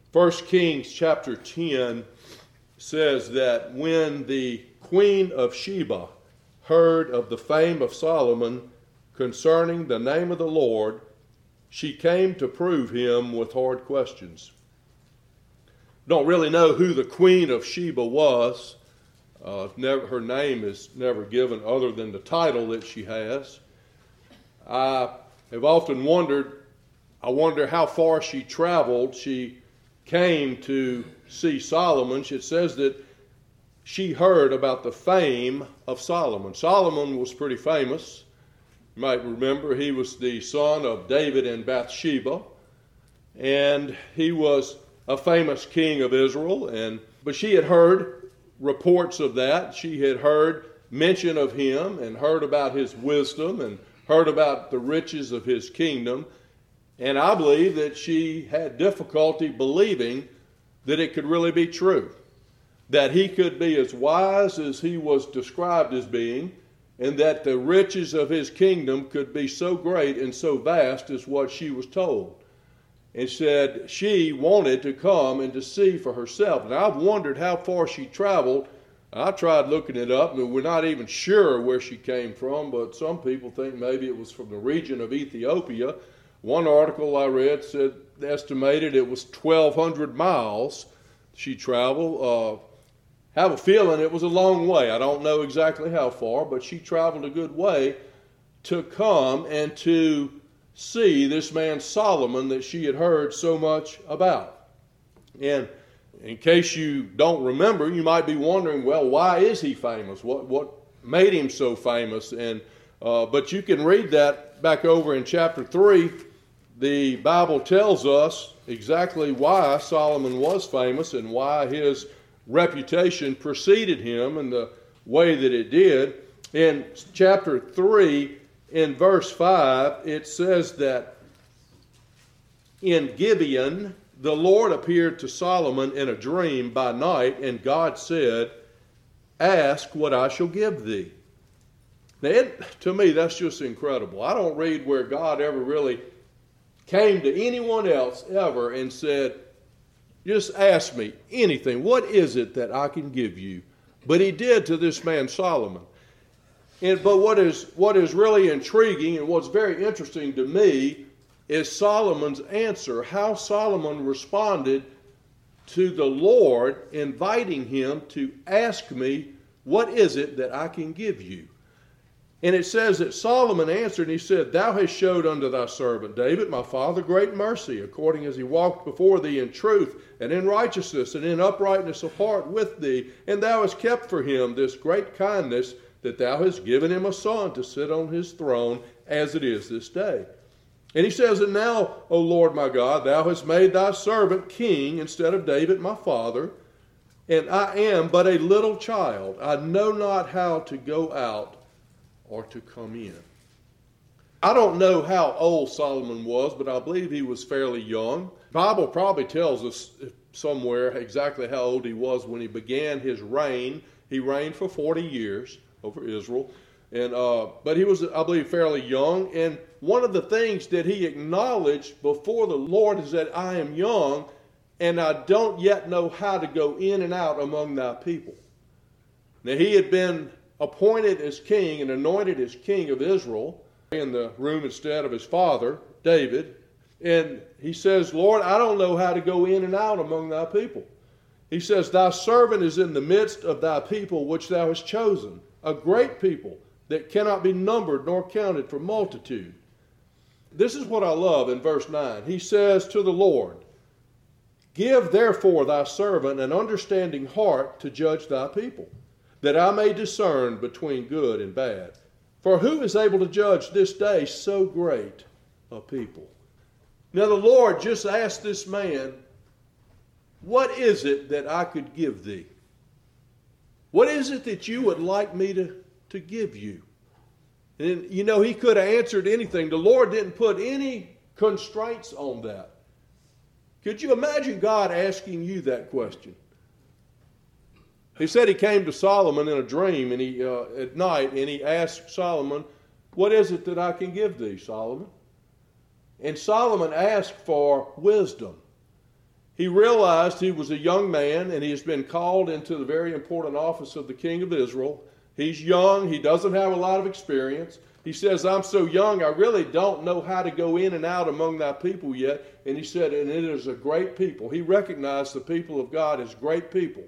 1 Kings chapter 10 says that when the Queen of Sheba heard of the fame of Solomon concerning the name of the Lord, she came to prove him with hard questions. Don't really know who the Queen of Sheba was. Her name is never given other than the title that she has. I have often wondered, I wonder how far she traveled. She came to see Solomon. It says that she heard about the fame of Solomon. Solomon was pretty famous. You might remember he was the son of David and Bathsheba, and he was a famous king of Israel. But she had heard reports of that. She had heard mention of him and heard about his wisdom and heard about the riches of his kingdom. And I believe that she had difficulty believing that it could really be true, that he could be as wise as he was described as being, and that the riches of his kingdom could be so great and so vast as what she was told. And said she wanted to come and to see for herself. And I've wondered how far she traveled. I tried looking it up, but we're not even sure where she came from, but some people think maybe it was from the region of Ethiopia. One article I read said estimated it was 1,200 miles she traveled. Have a feeling it was a long way. I don't know exactly how far, but she traveled a good way to come and to see this man Solomon that she had heard so much about. And in case you don't remember, you might be wondering, well, why is he famous? What made him so famous? But you can read that back over in chapter 3. The Bible tells us exactly why Solomon was famous and why his reputation preceded him in the way that it did. In chapter 3, in verse 5, it says that in Gibeon, the Lord appeared to Solomon in a dream by night, and God said, "Ask what I shall give thee." Now, to me, that's just incredible. I don't read where God ever really came to anyone else ever and said, "Just ask me anything. What is it that I can give you?" But he did to this man Solomon. But what is really intriguing and what's very interesting to me is Solomon's answer, how Solomon responded to the Lord inviting him to ask me, "What is it that I can give you?" And it says that Solomon answered and he said, "Thou hast showed unto thy servant David, my father, great mercy, according as he walked before thee in truth and in righteousness and in uprightness of heart with thee. And thou hast kept for him this great kindness, that thou hast given him a son to sit on his throne, as it is this day." And he says, "And now, O Lord my God, thou hast made thy servant king instead of David my father, and I am but a little child. I know not how to go out or to come in." I don't know how old Solomon was, but I believe he was fairly young. The Bible probably tells us somewhere exactly how old he was when he began his reign. He reigned for 40 years over Israel. But he was, I believe, fairly young. And one of the things that he acknowledged before the Lord is that I am young, and I don't yet know how to go in and out among thy people. Now, he had been appointed as king and anointed as king of Israel in the room instead of his father, David. And he says, "Lord, I don't know how to go in and out among thy people." He says, "Thy servant is in the midst of thy people which thou hast chosen, a great people that cannot be numbered nor counted for multitude." This is what I love in verse 9. He says to the Lord, "Give therefore thy servant an understanding heart to judge thy people, that I may discern between good and bad. For who is able to judge this day so great a people?" Now the Lord just asked this man, "What is it that I could give thee? What is it that you would like me to give you?" And he could have answered anything. The Lord didn't put any constraints on that. Could you imagine God asking you that question? He said he came to Solomon in a dream and at night, and he asked Solomon, "What is it that I can give thee, Solomon?" And Solomon asked for wisdom. he realized he was a young man and he has been called into the very important office of the king of Israel. He's young. He doesn't have a lot of experience. He says, I'm so young, I really don't know how to go in and out among thy people yet. And he said, and it is a great people. He recognized the people of God as great people.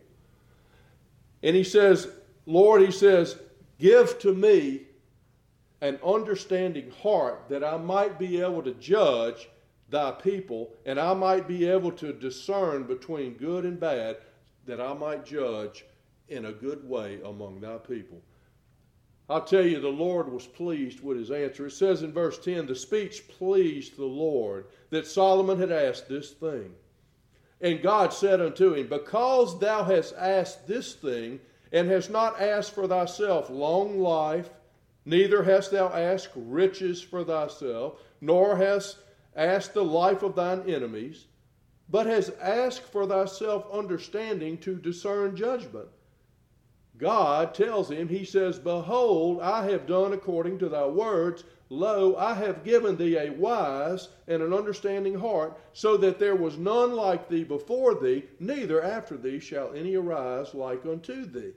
And he says, Lord, he says, give to me an understanding heart that I might be able to judge thy people, and I might be able to discern between good and bad, that I might judge in a good way among thy people. I'll tell you, the Lord was pleased with his answer. It says in verse 10, the speech pleased the Lord, that Solomon had asked this thing. And God said unto him, because thou hast asked this thing, and hast not asked for thyself long life, neither hast thou asked riches for thyself, nor hast asked the life of thine enemies, but hast asked for thyself understanding to discern judgment. God tells him, he says, behold, I have done according to thy words. Lo, I have given thee a wise and an understanding heart, so that there was none like thee before thee, neither after thee shall any arise like unto thee.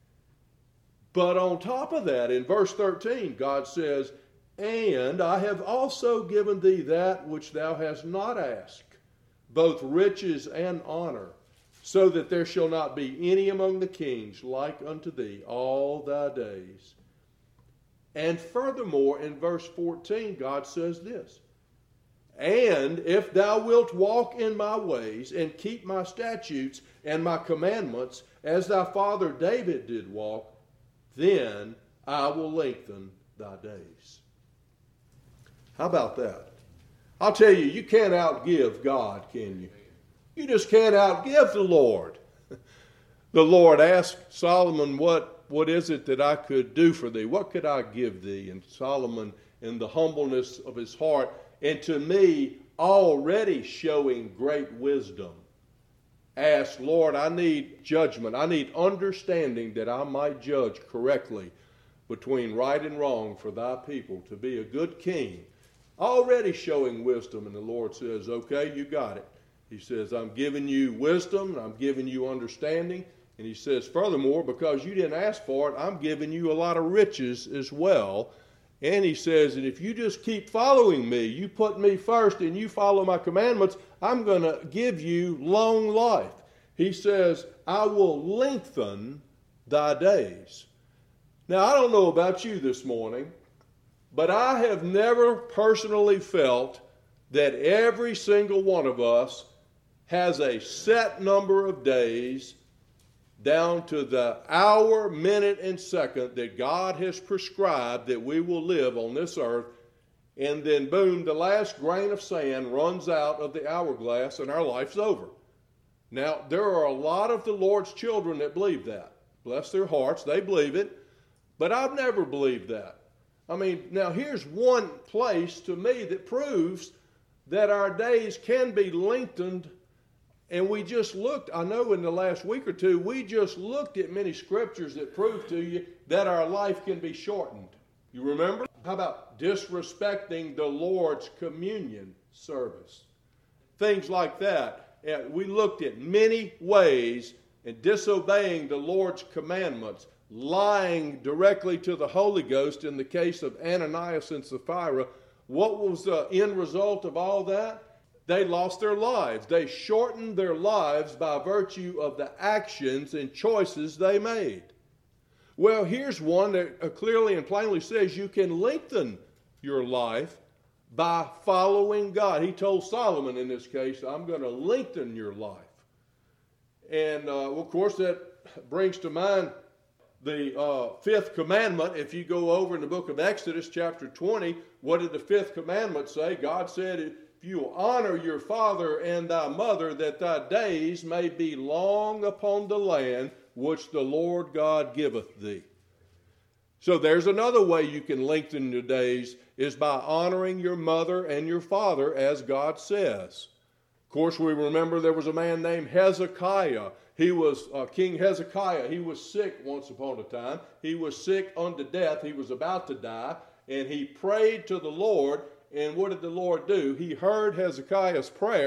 But on top of that, in verse 13, God says, and I have also given thee that which thou hast not asked, both riches and honor, so that there shall not be any among the kings like unto thee all thy days. And furthermore, in verse 14, God says this, and if thou wilt walk in my ways and keep my statutes and my commandments, as thy father David did walk, then I will lengthen thy days. How about that? I'll tell you, you can't outgive God, can you? You just can't outgive the Lord. The Lord asked Solomon, what is it that I could do for thee? What could I give thee? And Solomon, in the humbleness of his heart, and to me, already showing great wisdom, asked, Lord, I need judgment. I need understanding that I might judge correctly between right and wrong for thy people, to be a good king. Already showing wisdom, and the Lord says, okay, you got it. He says, I'm giving you wisdom, and I'm giving you understanding. And he says, furthermore, because you didn't ask for it, I'm giving you a lot of riches as well. And he says, and if you just keep following me, you put me first and you follow my commandments, I'm going to give you long life. He says, I will lengthen thy days. Now, I don't know about you this morning, but I have never personally felt that every single one of us has a set number of days down to the hour, minute, and second that God has prescribed that we will live on this earth, and then boom, the last grain of sand runs out of the hourglass and our life's over. Now, there are a lot of the Lord's children that believe that. Bless their hearts, they believe it, but I've never believed that. I mean, now here's one place to me that proves that our days can be lengthened. And we just looked, I know in the last week or two, we just looked at many scriptures that prove to you that our life can be shortened. You remember? How about disrespecting the Lord's communion service? Things like that. And we looked at many ways in disobeying the Lord's commandments, lying directly to the Holy Ghost in the case of Ananias and Sapphira. What was the end result of all that? They lost their lives. They shortened their lives by virtue of the actions and choices they made. Well, here's one that clearly and plainly says you can lengthen your life by following God. He told Solomon in this case, I'm going to lengthen your life. And, of course, that brings to mind the fifth commandment. If you go over in the book of Exodus, chapter 20, what did the fifth commandment say? God said, if you will honor your father and thy mother, that thy days may be long upon the land which the Lord God giveth thee. So there's another way you can lengthen your days, is by honoring your mother and your father as God says. Of course, we remember there was a man named Hezekiah. He was King Hezekiah. He was sick once upon a time. He was sick unto death. He was about to die, and he prayed to the Lord. And what did the Lord do? He heard Hezekiah's prayer,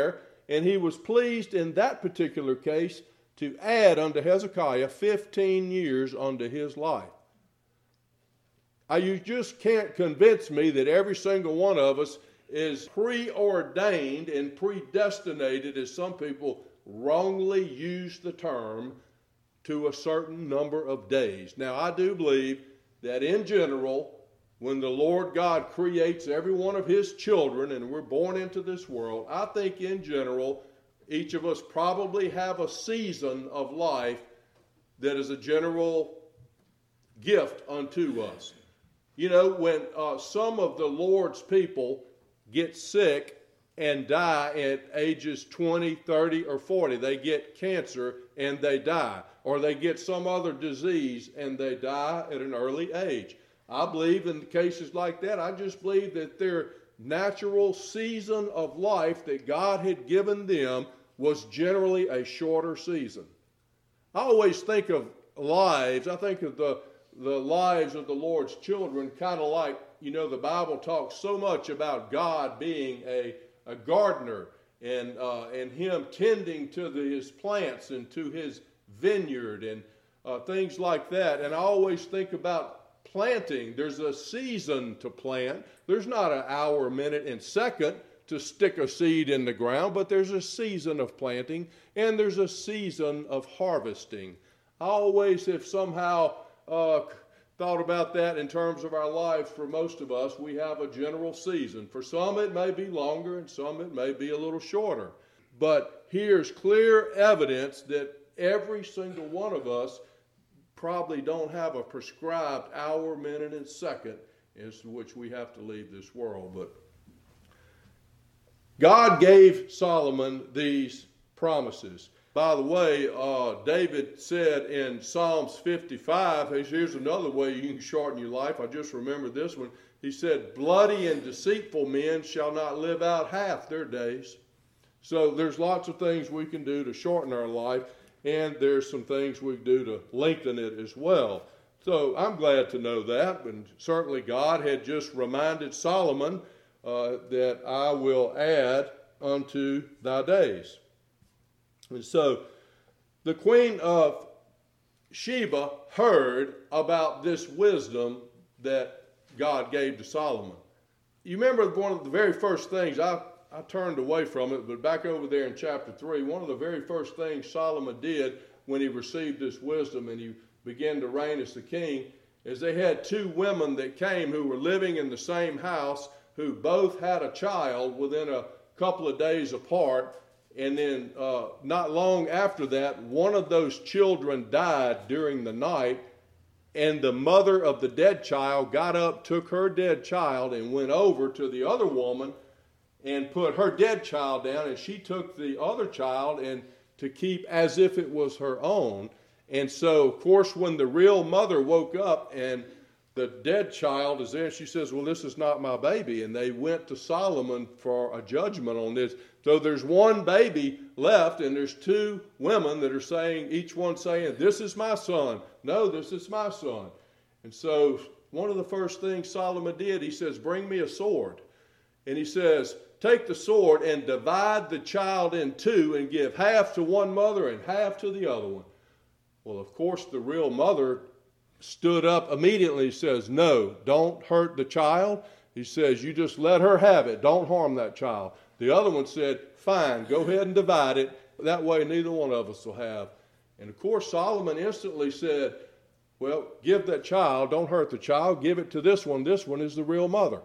And he was pleased in that particular case to add unto Hezekiah 15 years unto his life. You just can't convince me that every single one of us is preordained and predestinated, as some people wrongly use the term, to a certain number of days. Now, I do believe that in general, when the Lord God creates every one of his children and we're born into this world, I think in general, each of us probably have a season of life that is a general gift unto us. You know, when some of the Lord's people get sick and die at ages 20, 30, or 40, they get cancer and they die, or they get some other disease and they die at an early age. I believe in cases like that, I just believe that their natural season of life that God had given them was generally a shorter season. I always think of lives, I think of the lives of the Lord's children kind of like, you know, the Bible talks so much about God being a gardener and him tending to his plants and to his vineyard and things like that. And I always think about planting. There's a season to plant. There's not an hour, minute, and second to stick a seed in the ground, but there's a season of planting and there's a season of harvesting. I always have somehow thought about that in terms of our lives. For most of us, we have a general season. For some, it may be longer, and some it may be a little shorter. But here's clear evidence that every single one of us probably don't have a prescribed hour, minute, and second as to which we have to leave this world. But God gave Solomon these promises. By the way, David said in Psalms 55, here's another way you can shorten your life. I just remembered this one. He said, bloody and deceitful men shall not live out half their days. So there's lots of things we can do to shorten our life, and there's some things we can do to lengthen it as well. So I'm glad to know that, and certainly God had just reminded Solomon that I will add unto thy days. And so the Queen of Sheba heard about this wisdom that God gave to Solomon. You remember one of the very first things, I turned away from it, but back over there in chapter 3, one of the very first things Solomon did when he received this wisdom and he began to reign as the king is they had two women that came who were living in the same house who both had a child within a couple of days apart. And then not long after that, one of those children died during the night, and the mother of the dead child got up, took her dead child, and went over to the other woman and put her dead child down, and she took the other child and to keep as if it was her own. And so, of course, when the real mother woke up and the dead child is there, she says, well, this is not my baby. And they went to Solomon for a judgment on this. So there's one baby left, and there's two women that are saying, each one saying, this is my son. No, this is my son. And so one of the first things Solomon did, he says, bring me a sword. And he says, take the sword and divide the child in two and give half to one mother and half to the other one. Well, of course, the real mother stood up immediately and says, no, don't hurt the child. He says, you just let her have it. Don't harm that child. The other one said, fine, go ahead and divide it. That way neither one of us will have. And of course, Solomon instantly said, well, give that child, don't hurt the child, give it to this one. This one is the real mother.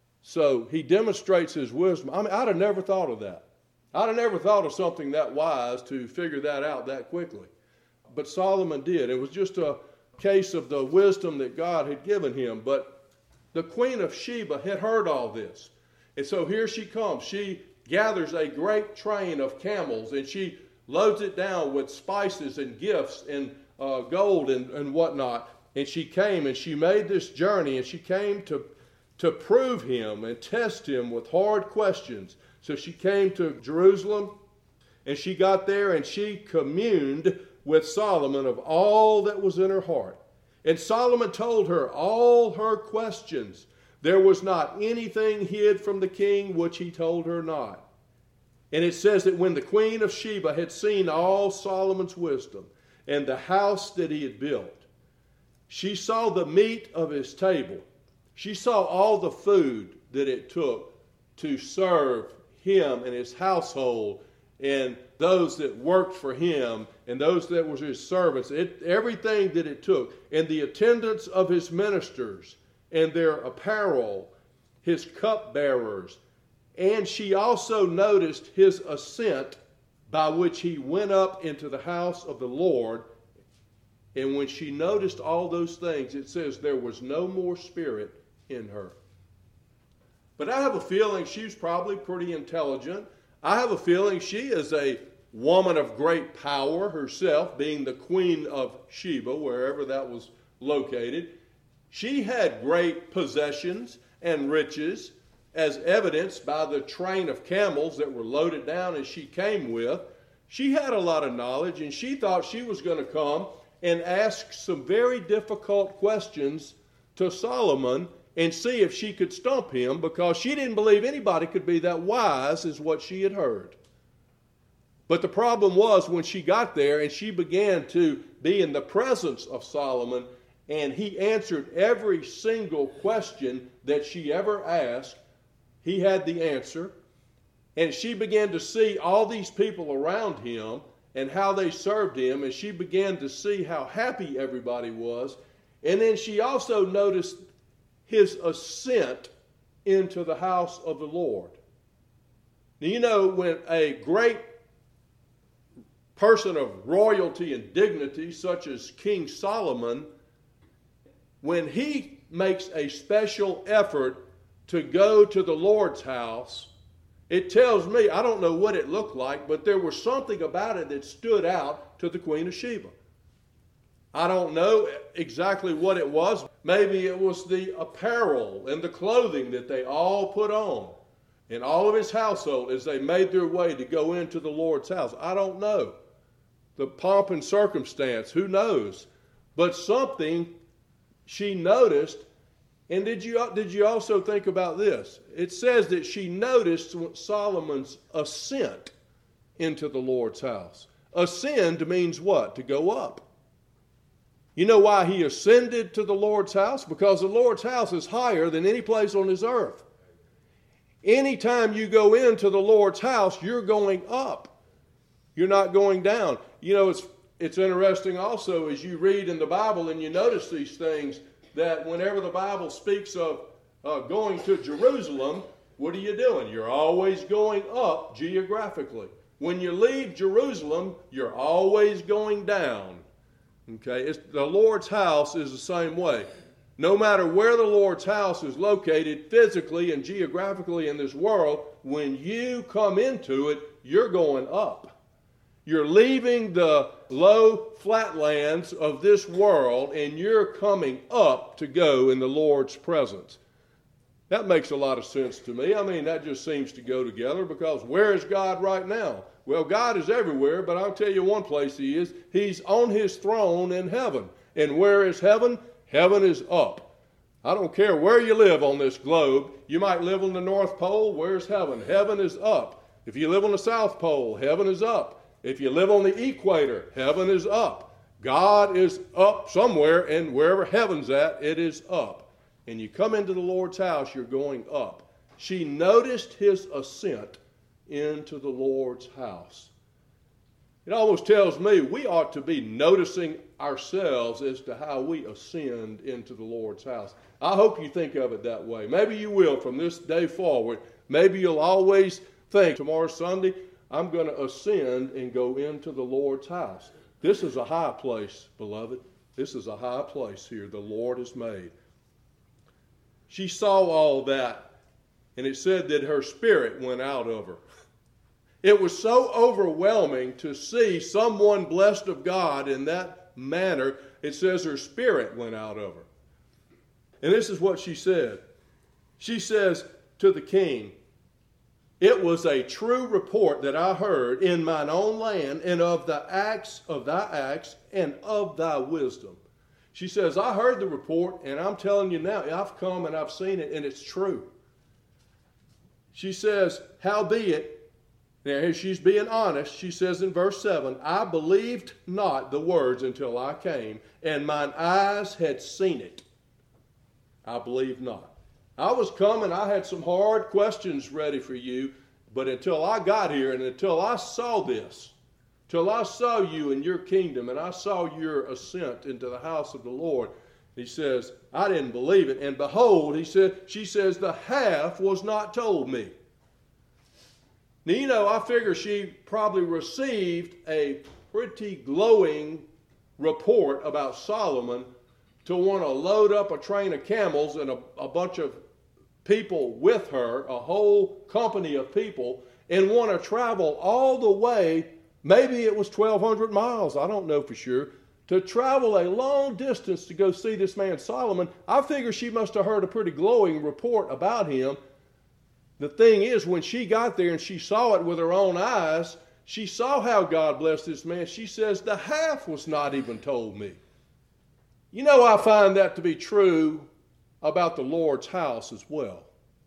So he demonstrates his wisdom. I mean, I'd have never thought of that. I'd have never thought of something that wise to figure that out that quickly. But Solomon did. It was just a case of the wisdom that God had given him. But the Queen of Sheba had heard all this. And so here she comes. She gathers a great train of camels and she loads it down with spices and gifts and gold and whatnot. And she came and she made this journey and she came to prove him and test him with hard questions. So she came to Jerusalem and she got there and she communed with Solomon of all that was in her heart. And Solomon told her all her questions. There was not anything hid from the king which he told her not. And it says that when the queen of Sheba had seen all Solomon's wisdom and the house that he had built, she saw the meat of his table. She saw all the food that it took to serve him and his household and those that worked for him and those that were his servants, everything that it took, and the attendance of his ministers and their apparel, his cupbearers. And she also noticed his ascent by which he went up into the house of the Lord. And when she noticed all those things, it says there was no more spirit in her. But I have a feeling she's probably pretty intelligent. I have a feeling she is a woman of great power herself, being the queen of Sheba, wherever that was located. She had great possessions and riches, as evidenced by the train of camels that were loaded down as she came with. She had a lot of knowledge, and she thought she was going to come and ask some very difficult questions to Solomon and see if she could stump him, because she didn't believe anybody could be that wise as what she had heard. But the problem was when she got there and she began to be in the presence of Solomon, and he answered every single question that she ever asked, he had the answer. And she began to see all these people around him and how they served him, and she began to see how happy everybody was. And then she also noticed his ascent into the house of the Lord. Now, you know, when a great person of royalty and dignity, such as King Solomon, when he makes a special effort to go to the Lord's house, it tells me, I don't know what it looked like, but there was something about it that stood out to the Queen of Sheba. I don't know exactly what it was. Maybe it was the apparel and the clothing that they all put on in all of his household as they made their way to go into the Lord's house. I don't know. The pomp and circumstance, who knows? But something she noticed. And did you also think about this? It says that she noticed Solomon's ascent into the Lord's house. Ascend means what? To go up. You know why he ascended to the Lord's house? Because the Lord's house is higher than any place on this earth. Anytime you go into the Lord's house, you're going up. You're not going down. You know, it's interesting also as you read in the Bible and you notice these things, that whenever the Bible speaks of going to Jerusalem, what are you doing? You're always going up geographically. When you leave Jerusalem, you're always going down. Okay, the Lord's house is the same way. No matter where the Lord's house is located physically and geographically in this world, when you come into it, you're going up. You're leaving the low flatlands of this world and you're coming up to go in the Lord's presence. That makes a lot of sense to me. I mean, that just seems to go together, because where is God right now? Well, God is everywhere, but I'll tell you one place he is. He's on his throne in heaven. And where is heaven? Heaven is up. I don't care where you live on this globe. You might live on the North Pole. Where's heaven? Heaven is up. If you live on the South Pole, heaven is up. If you live on the equator, heaven is up. God is up somewhere, and wherever heaven's at, it is up. And you come into the Lord's house, you're going up. She noticed his ascent into the Lord's house. It almost tells me we ought to be noticing ourselves as to how we ascend into the Lord's house. I hope you think of it that way. Maybe you will from this day forward. Maybe you'll always think, tomorrow's Sunday, I'm going to ascend and go into the Lord's house. This is a high place, beloved. This is a high place here the Lord has made. She saw all that, and it said that her spirit went out of her. It was so overwhelming to see someone blessed of God in that manner. It says her spirit went out of her. And this is what she said. She says to the king, "It was a true report that I heard in mine own land, and of the acts of thy acts and of thy wisdom." She says, I heard the report, and I'm telling you now, I've come and I've seen it, and it's true. She says, "Howbeit, Now, she's being honest. She says in verse 7, I believed not the words until I came, and mine eyes had seen it. I believed not. I was coming. I had some hard questions ready for you, but until I got here and until I saw this, till I saw you in your kingdom and I saw your ascent into the house of the Lord, he says, I didn't believe it. And behold, she says, the half was not told me. Now, I figure she probably received a pretty glowing report about Solomon to want to load up a train of camels and a bunch of people with her, a whole company of people, and want to travel all the way, maybe it was 1,200 miles, I don't know for sure, to travel a long distance to go see this man Solomon. I figure she must have heard a pretty glowing report about him. The thing is, when she got there and she saw it with her own eyes, she saw how God blessed this man. She says, the half was not even told me. I find that to be true about the Lord's house as well.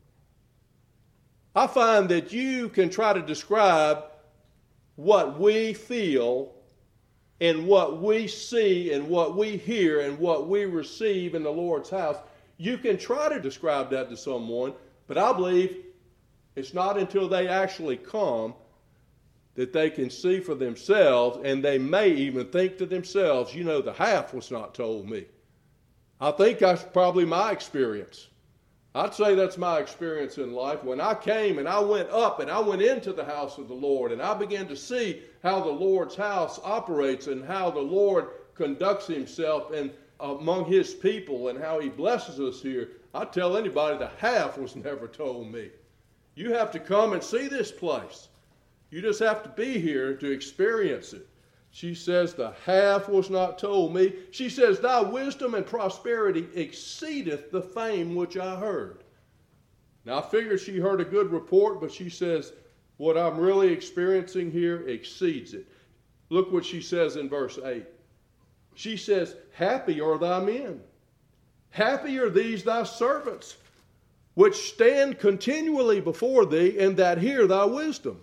I find that you can try to describe what we feel and what we see and what we hear and what we receive in the Lord's house. You can try to describe that to someone, but I believe it's not until they actually come that they can see for themselves, and they may even think to themselves, the half was not told me. I think that's probably my experience. I'd say that's my experience in life. When I came and I went up and I went into the house of the Lord and I began to see how the Lord's house operates and how the Lord conducts himself and among his people and how he blesses us here, I tell anybody the half was never told me. You have to come and see this place. You just have to be here to experience it. She says, the half was not told me. She says, thy wisdom and prosperity exceedeth the fame which I heard. Now, I figured she heard a good report, but she says, what I'm really experiencing here exceeds it. Look what she says in verse 8. She says, happy are thy men. Happy are these thy servants, which stand continually before thee, and that hear thy wisdom.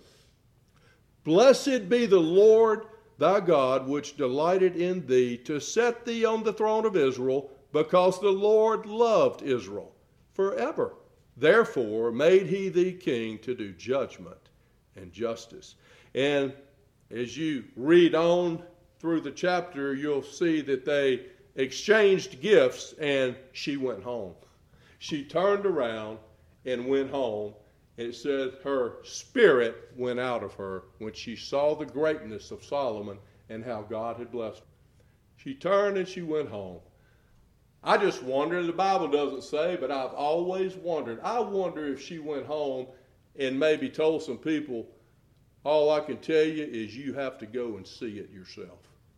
Blessed be the Lord thy God, which delighted in thee, to set thee on the throne of Israel, because the Lord loved Israel forever. Therefore made he thee king to do judgment and justice. And as you read on through the chapter, you'll see that they exchanged gifts, and she went home. She turned around and went home, and it said her spirit went out of her when she saw the greatness of Solomon and how God had blessed her. She turned and she went home. I just wonder, the Bible doesn't say, but I've always wondered. I wonder if she went home and maybe told some people, all I can tell you is you have to go and see it yourself.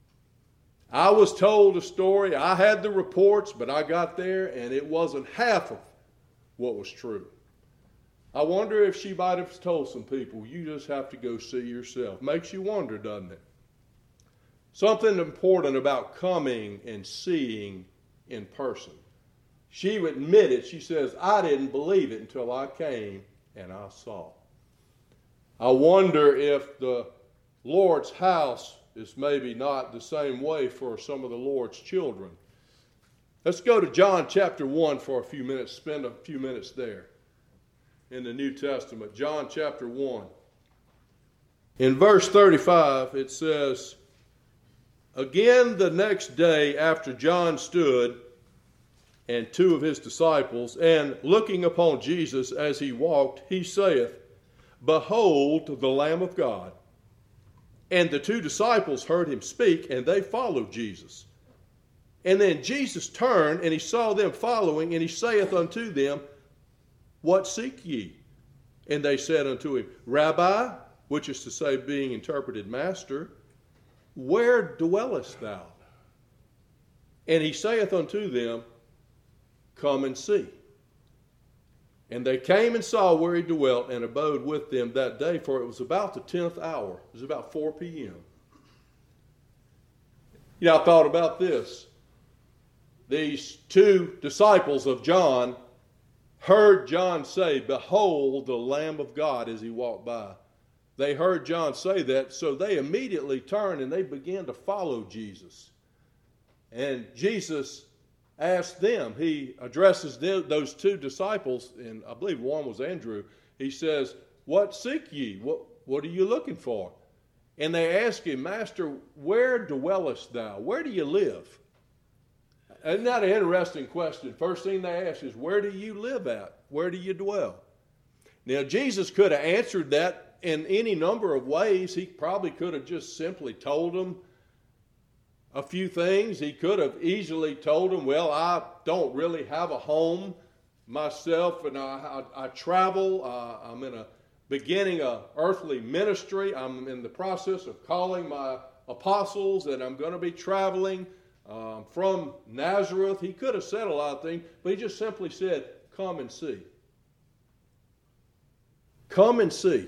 I was told a story, I had the reports, but I got there and it wasn't half of what was true. I wonder if she might have told some people, you just have to go see yourself. Makes you wonder, doesn't it? Something important about coming and seeing in person. She admitted, she says, I didn't believe it until I came and I saw. I wonder if the Lord's house is maybe not the same way for some of the Lord's children. Let's go to John chapter 1 for a few minutes, spend a few minutes there in the New Testament. John chapter 1. In verse 35 it says, again the next day after John stood and two of his disciples, and looking upon Jesus as he walked, he saith, behold the Lamb of God. And the two disciples heard him speak, and they followed Jesus. And then Jesus turned, and he saw them following, and he saith unto them, what seek ye? And they said unto him, Rabbi, which is to say, being interpreted, Master, where dwellest thou? And he saith unto them, come and see. And they came and saw where he dwelt, and abode with them that day, for it was about the 10th hour. It was about 4 p.m. I thought about this. These two disciples of John heard John say, behold the Lamb of God as he walked by. They heard John say that, so they immediately turned and they began to follow Jesus. And Jesus asked them, he addresses those two disciples, and I believe one was Andrew. He says, "What seek ye? What are you looking for?" And they ask him, "Master, where dwellest thou? Where do you live?" Isn't that an interesting question? First thing they ask is, where do you live at? Where do you dwell? Now, Jesus could have answered that in any number of ways. He probably could have just simply told them a few things. He could have easily told them, "Well, I don't really have a home myself, and I travel. I'm beginning an earthly ministry. I'm in the process of calling my apostles, and I'm going to be traveling from Nazareth." He could have said a lot of things, but he just simply said, "Come and see." Come and see.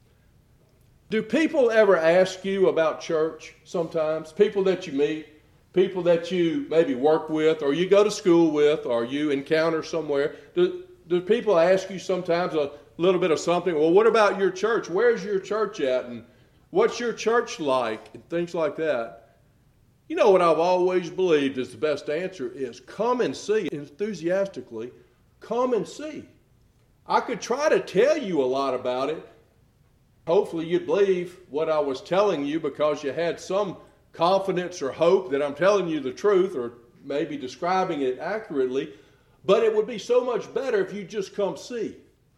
Do people ever ask you about church sometimes? People that you meet, people that you maybe work with, or you go to school with, or you encounter somewhere. Do people ask you sometimes a little bit of something? Well, what about your church? Where's your church at? And what's your church like? And things like that. You know what I've always believed is the best answer is come and see enthusiastically. Come and see. I could try to tell you a lot about it. Hopefully you'd believe what I was telling you because you had some confidence or hope that I'm telling you the truth or maybe describing it accurately. But it would be so much better if you just come see.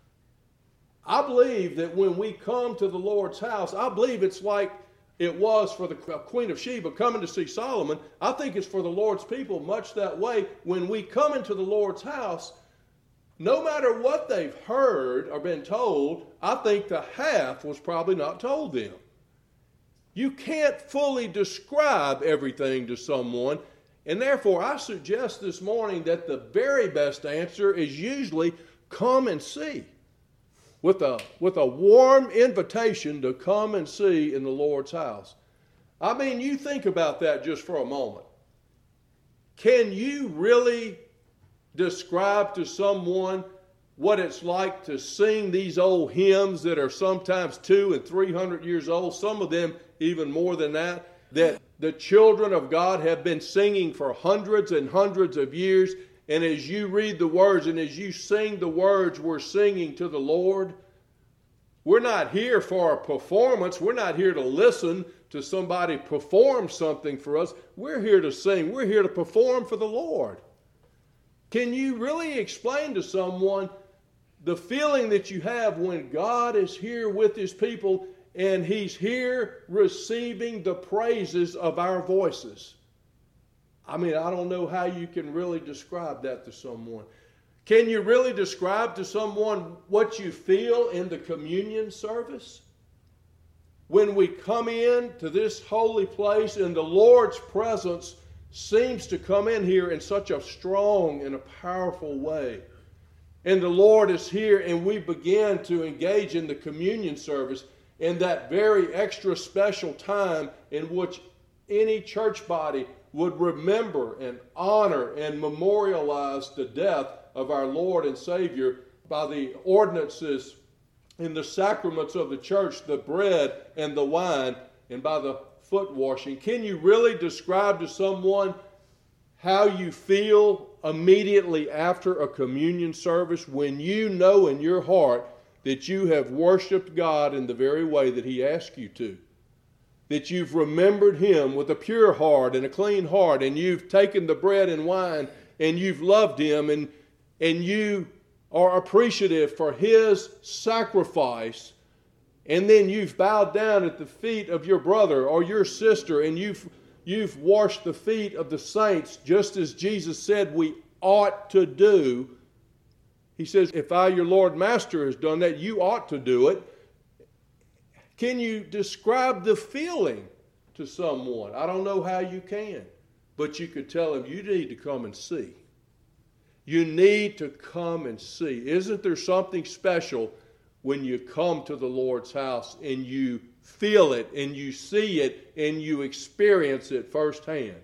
I believe that when we come to the Lord's house, I believe it's like it was for the Queen of Sheba coming to see Solomon. I think it's for the Lord's people much that way. When we come into the Lord's house, no matter what they've heard or been told, I think the half was probably not told them. You can't fully describe everything to someone, and therefore I suggest this morning that the very best answer is usually come and see, with a warm invitation to come and see in the Lord's house. I mean, you think about that just for a moment. Can you really describe to someone what it's like to sing these old hymns that are sometimes 200 and 300 years old, some of them even more than that the children of God have been singing for hundreds and hundreds of years, and as you read the words and as you sing the words, we're singing to the Lord. We're not here for a performance. We're not here to listen to somebody perform something for us. We're here to sing. We're here to perform for the Lord. Can you really explain to someone the feeling that you have when God is here with His people and He's here receiving the praises of our voices? I mean, I don't know how you can really describe that to someone. Can you really describe to someone what you feel in the communion service? When we come in to this holy place and the Lord's presence seems to come in here in such a strong and a powerful way. And the Lord is here and we begin to engage in the communion service in that very extra special time in which any church body would remember and honor and memorialize the death of our Lord and Savior by the ordinances and the sacraments of the church, the bread and the wine, and by the foot washing. Can you really describe to someone how you feel immediately after a communion service when you know in your heart that you have worshiped God in the very way that He asked you to? That you've remembered Him with a pure heart and a clean heart, and you've taken the bread and wine and you've loved Him, and you are appreciative for His sacrifice, and then you've bowed down at the feet of your brother or your sister, and you've washed the feet of the saints just as Jesus said we ought to do. He says, if I, your Lord and Master, has done that, you ought to do it. Can you describe the feeling to someone? I don't know how you can, but you could tell them, you need to come and see. You need to come and see. Isn't there something special when you come to the Lord's house and you feel it and you see it and you experience it firsthand?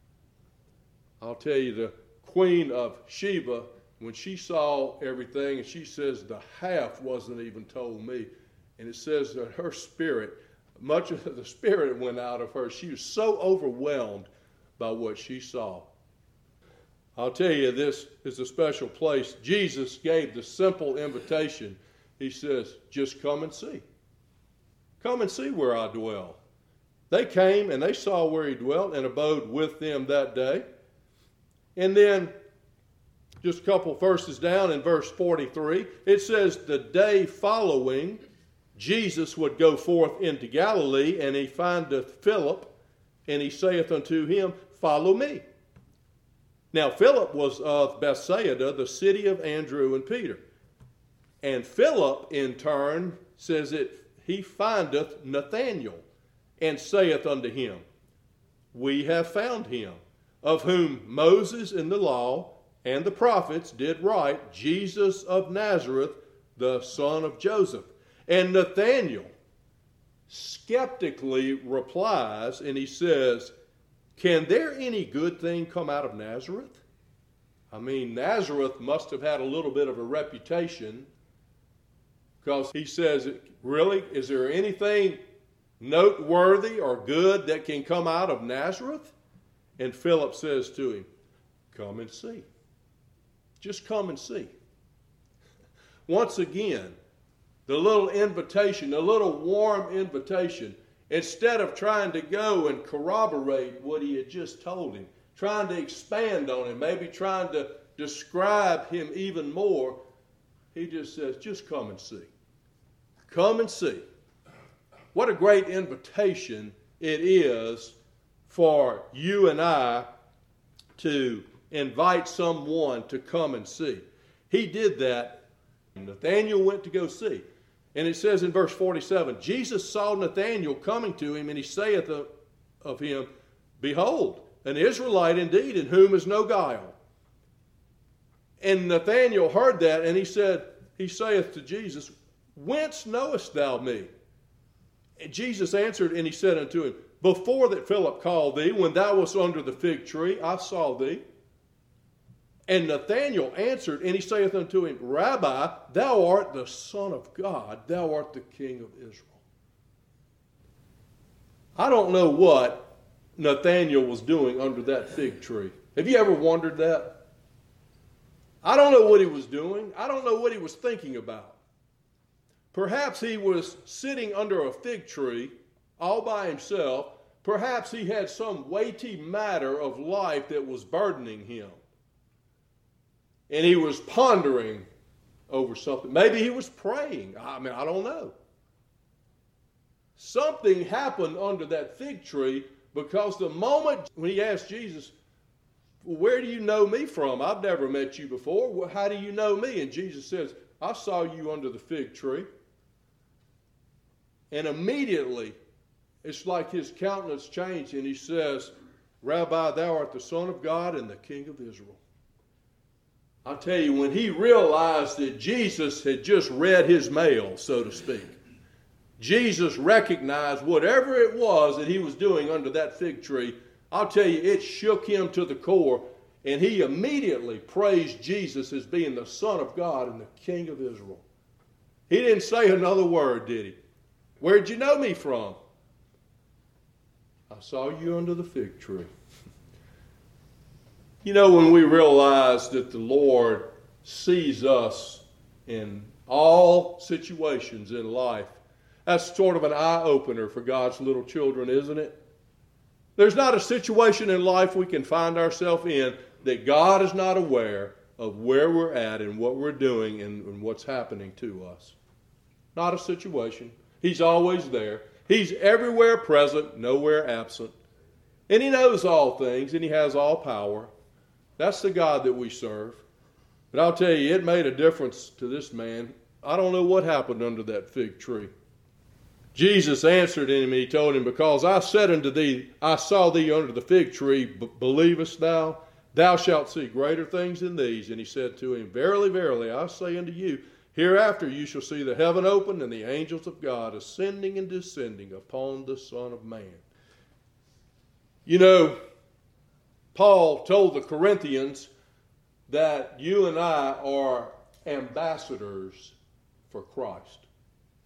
I'll tell you, the Queen of Sheba, when she saw everything, and she says, the half wasn't even told me. And it says that her spirit, much of the spirit went out of her. She was so overwhelmed by what she saw. I'll tell you, this is a special place. Jesus gave the simple invitation. He says, just come and see. Come and see where I dwell. They came and they saw where he dwelt and abode with them that day. And then, just a couple verses down in verse 43, it says, the day following, Jesus would go forth into Galilee, and he findeth Philip, and he saith unto him, follow me. Now Philip was of Bethsaida, the city of Andrew and Peter. And Philip, in turn, says that he findeth Nathanael, and saith unto him, we have found him, of whom Moses in the law and the prophets did write, Jesus of Nazareth, the son of Joseph. And Nathanael skeptically replies, and he says, can there any good thing come out of Nazareth? I mean, Nazareth must have had a little bit of a reputation, because he says, really, is there anything noteworthy or good that can come out of Nazareth? And Philip says to him, come and see. Just come and see. Once again, the little invitation, the little warm invitation, instead of trying to go and corroborate what he had just told him, trying to expand on him, maybe trying to describe him even more, he just says, just come and see. Come and see. What a great invitation it is for you and I to invite someone to come and see. He did that. Nathanael went to go see. And it says in verse 47, Jesus saw Nathanael coming to him, and he saith of him, behold, an Israelite indeed, in whom is no guile. And Nathanael heard that, and he saith to Jesus, whence knowest thou me? And Jesus answered, and he said unto him, before that Philip called thee, when thou wast under the fig tree, I saw thee. And Nathanael answered, and he saith unto him, Rabbi, thou art the Son of God, thou art the King of Israel. I don't know what Nathanael was doing under that fig tree. Have you ever wondered that? I don't know what he was doing. I don't know what he was thinking about. Perhaps he was sitting under a fig tree all by himself. Perhaps he had some weighty matter of life that was burdening him. And he was pondering over something. Maybe he was praying. I don't know. Something happened under that fig tree, because the moment when he asked Jesus, well, where do you know me from? I've never met you before. Well, how do you know me? And Jesus says, I saw you under the fig tree. And immediately, it's like his countenance changed, and he says, Rabbi, thou art the Son of God and the King of Israel. I'll tell you, when he realized that Jesus had just read his mail, so to speak, Jesus recognized whatever it was that he was doing under that fig tree. I'll tell you, it shook him to the core, and he immediately praised Jesus as being the Son of God and the King of Israel. He didn't say another word, did he? Where'd you know me from? I saw you under the fig tree. You know, when we realize that the Lord sees us in all situations in life, that's sort of an eye-opener for God's little children, isn't it? There's not a situation in life we can find ourselves in that God is not aware of where we're at and what we're doing and what's happening to us. Not a situation. He's always there. He's everywhere present, nowhere absent. And he knows all things, and he has all power. That's the God that we serve. But I'll tell you, it made a difference to this man. I don't know what happened under that fig tree. Jesus answered him, and he told him, because I said unto thee, I saw thee under the fig tree, believest thou? Thou shalt see greater things than these. And he said to him, Verily, verily, I say unto you, hereafter you shall see the heaven opened and the angels of God ascending and descending upon the Son of Man. You know, Paul told the Corinthians that you and I are ambassadors for Christ.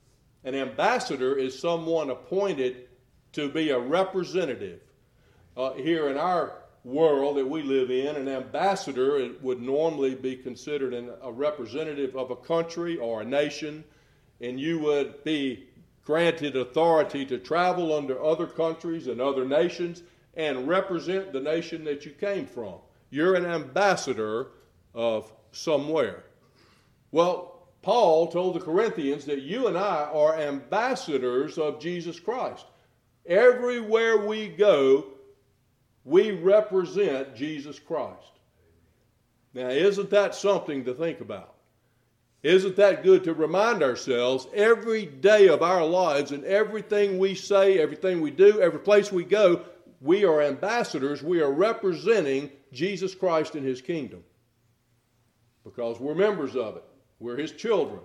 An ambassador is someone appointed to be a representative. Here in our world that we live in, an ambassador would normally be considered a representative of a country or a nation, and you would be granted authority to travel under other countries and other nations and represent the nation that you came from. You're an ambassador of somewhere. Well, Paul told the Corinthians that you and I are ambassadors of Jesus Christ. Everywhere we go, we represent Jesus Christ. Now, isn't that something to think about? Isn't that good to remind ourselves every day of our lives and everything we say, everything we do, every place we go, we are ambassadors. We are representing Jesus Christ and His kingdom because we're members of it. We're His children.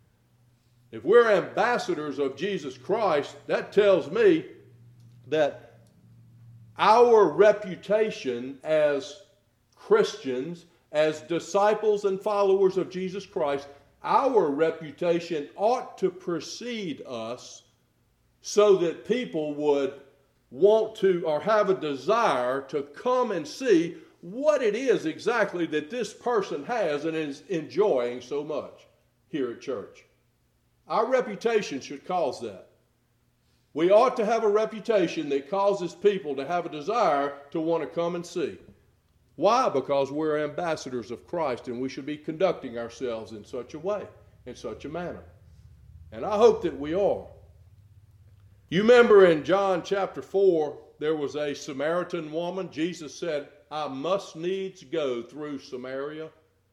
If we're ambassadors of Jesus Christ, that tells me that our reputation as Christians, as disciples and followers of Jesus Christ, our reputation ought to precede us so that people would want to or have a desire to come and see what it is exactly that this person has and is enjoying so much here at church. Our reputation should cause that. We ought to have a reputation that causes people to have a desire to want to come and see. Why? Because we're ambassadors of Christ and we should be conducting ourselves in such a way, in such a manner. And I hope that we are. You remember in John chapter 4, there was a Samaritan woman. Jesus said, I must needs go through Samaria.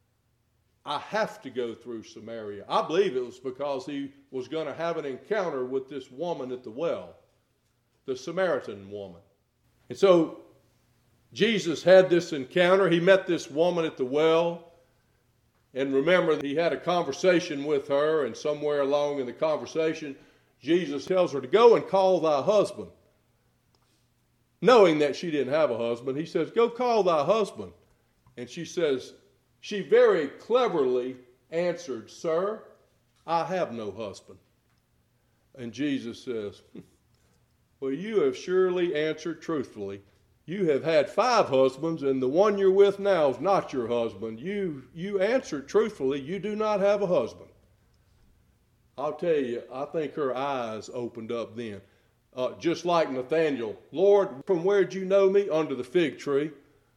I have to go through Samaria. I believe it was because he was going to have an encounter with this woman at the well, the Samaritan woman. And so Jesus had this encounter. He met this woman at the well. And remember, he had a conversation with her, and somewhere along in the conversation, Jesus tells her to go and call thy husband. Knowing that she didn't have a husband, he says, go call thy husband. And she very cleverly answered, Sir, I have no husband. And Jesus says, well, you have surely answered truthfully. You have had 5 husbands, and the one you're with now is not your husband. You answered truthfully, you do not have a husband. I'll tell you, I think her eyes opened up then. Just like Nathanael, Lord, from where did you know me? Under the fig tree.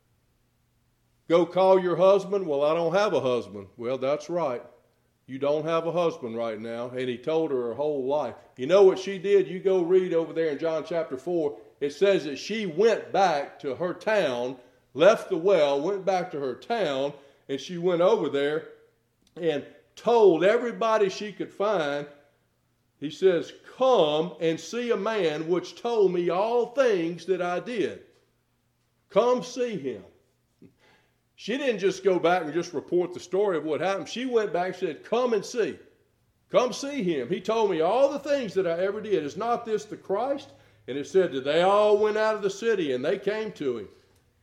Go call your husband. Well, I don't have a husband. Well, that's right. You don't have a husband right now. And he told her whole life. You know what she did? You go read over there in John chapter 4. It says that she went back to her town, left the well, went back to her town, and she went over there and told everybody she could find. He says, come and see a man which told me all things that I did. Come see him. She didn't just go back and just report the story of what happened. She went back and said, come and see. Come see him. He told me all the things that I ever did. Is not this the Christ? And it said that they all went out of the city and they came to him.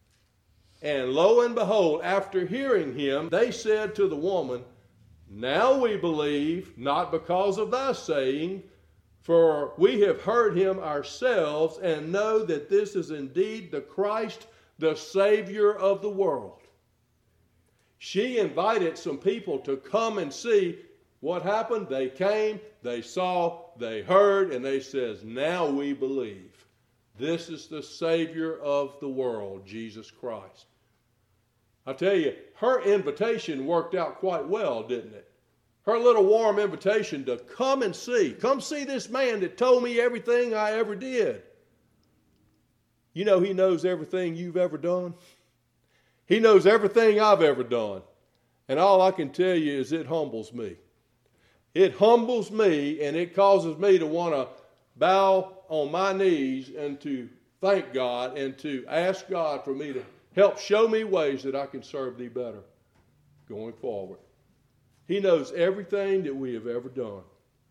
And lo and behold, after hearing him, they said to the woman, now we believe, not because of thy saying, for we have heard him ourselves and know that this is indeed the Christ, the Savior of the world. She invited some people to come and see what happened. They came, they saw, they heard, and they says, now we believe. This is the Savior of the world, Jesus Christ. I tell you, her invitation worked out quite well, didn't it? Her little warm invitation to come and see. Come see this man that told me everything I ever did. You know, he knows everything you've ever done. He knows everything I've ever done. And all I can tell you is it humbles me. It humbles me, and it causes me to want to bow on my knees and to thank God and to ask God for me to help show me ways that I can serve thee better going forward. He knows everything that we have ever done.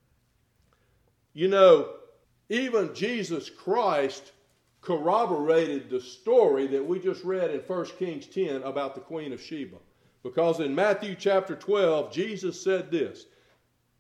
You know, even Jesus Christ corroborated the story that we just read in 1 Kings 10 about the Queen of Sheba. Because in Matthew chapter 12, Jesus said this,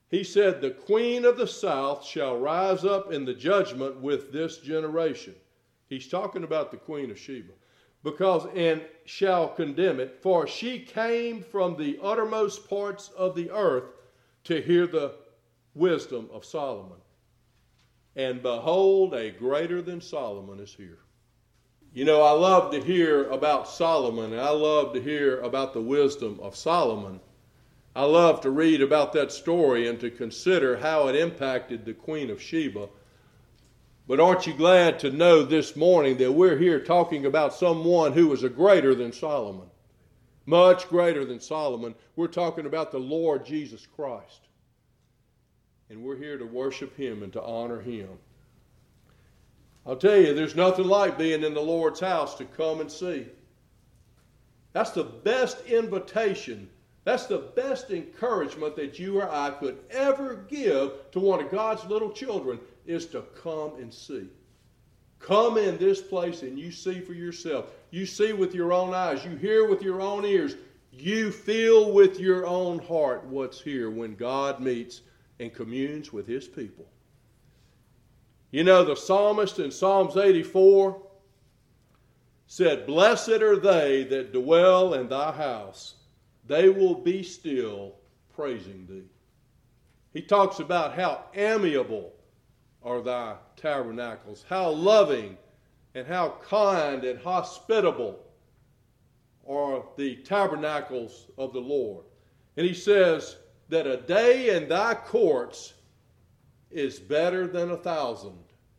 He said, the queen of the south shall rise up in the judgment with this generation. He's talking about the queen of Sheba. And shall condemn it, for she came from the uttermost parts of the earth to hear the wisdom of Solomon. And behold, a greater than Solomon is here. You know, I love to hear about Solomon, and I love to hear about the wisdom of Solomon. I love to read about that story and to consider how it impacted the Queen of Sheba. But aren't you glad to know this morning that we're here talking about someone who was a greater than Solomon? Much greater than Solomon. We're talking about the Lord Jesus Christ. And we're here to worship Him and to honor Him. I'll tell you, there's nothing like being in the Lord's house to come and see. That's the best invitation. That's the best encouragement that you or I could ever give to one of God's little children, is to come and see. Come in this place and you see for yourself. You see with your own eyes. You hear with your own ears. You feel with your own heart what's here when God meets and communes with His people. You know, the psalmist in Psalms 84 said, blessed are they that dwell in thy house. They will be still praising thee. He talks about how amiable are thy tabernacles, how loving and how kind and hospitable are the tabernacles of the Lord. And he says that a day in thy courts is better than 1,000.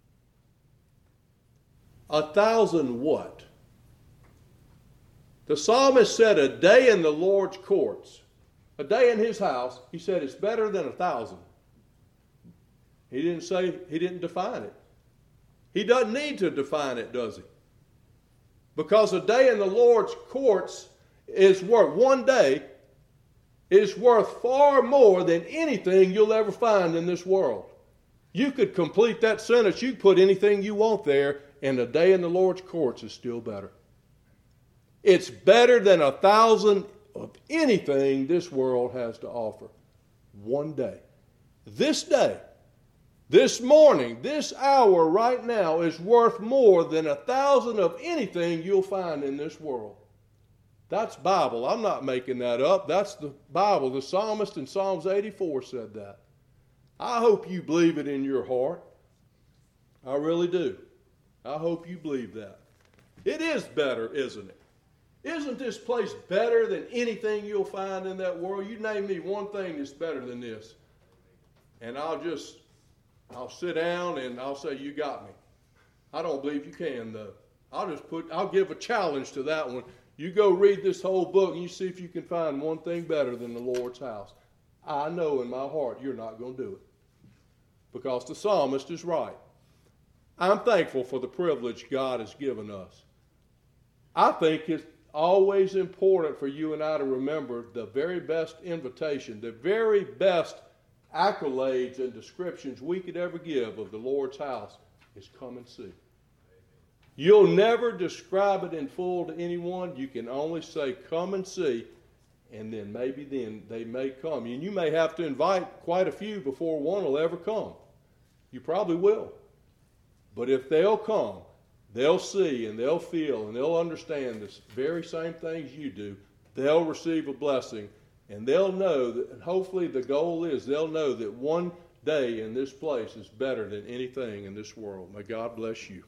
1,000 what? The psalmist said a day in the Lord's courts, a day in His house, he said it's better than 1,000. He didn't define it. He doesn't need to define it, does he? Because a day in the Lord's courts is worth, one day is worth far more than anything you'll ever find in this world. You could complete that sentence, you could put anything you want there, and a day in the Lord's courts is still better. It's better than 1,000 of anything this world has to offer. One day. This morning, this hour right now is worth more than 1,000 of anything you'll find in this world. That's Bible. I'm not making that up. That's the Bible. The psalmist in Psalms 84 said that. I hope you believe it in your heart. I really do. I hope you believe that. It is better, isn't it? Isn't this place better than anything you'll find in that world? You name me one thing that's better than this, and I'll sit down and I'll say, you got me. I don't believe you can, though. I'll give a challenge to that one. You go read this whole book and you see if you can find one thing better than the Lord's house. I know in my heart you're not going to do it, because the psalmist is right. I'm thankful for the privilege God has given us. I think it's always important for you and I to remember the very best invitation, the very best accolades and descriptions we could ever give of the Lord's house is come and see. You'll never describe it in full to anyone. You can only say come and see, and then maybe then they may come. And you may have to invite quite a few before one will ever come. You probably will. But if they'll come, they'll see and they'll feel and they'll understand the very same things you do. They'll receive a blessing, and they'll know that, and hopefully the goal is they'll know that one day in this place is better than anything in this world. May God bless you.